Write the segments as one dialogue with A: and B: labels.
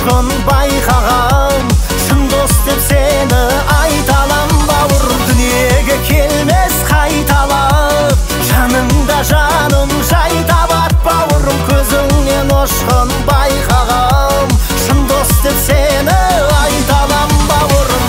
A: ұшқын байқағам, шын дос деп сені айталам бауырым. Дүниеге келмес қайталап, жаныңда жаным жай табат бауырым. Көзіңнен ұшқын байқағам, шын дос деп сені айталам бауырым.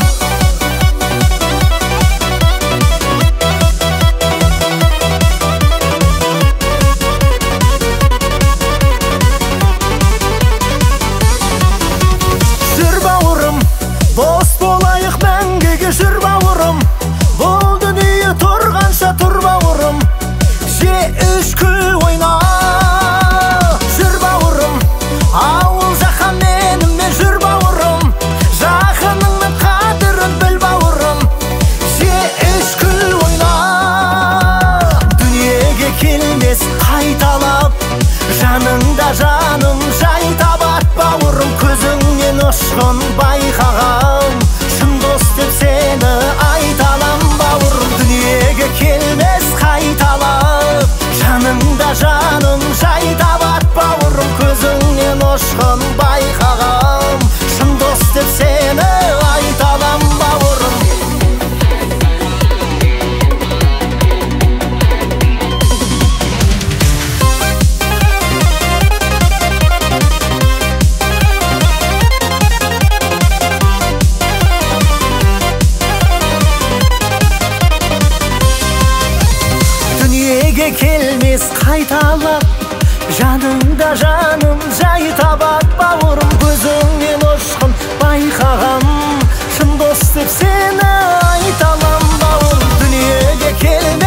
A: Жүр бауырым, дос болайық мәңгіге, жүр бауырым. Бұл дүние тұрғанша тұр бауырым, же үшкі ойна. Жүр бауырым, ауыл жаққа менімен жүр бауырым. Жақыныңның қадірін біл бауырым, же үшкі ойна. Дүниеге келмес қайталап, жаныңда жаным жай табат бауырым. Көзіңнен ұшқын байқағам, шын дос деп сені айталам бауырым. Дүниеге келмес қайталап, жаныңда жаным жай табат бауырым. Көзіңнен ұшқын байқағам, шын дос деп сені айталам бауырым. Дүниеге келмес қайталап, жаныңда жаным жай табат бауырым. Көзіңнен ұшқын байқағам, шын дос деп сені айталам бауырым. Дүниеге келмес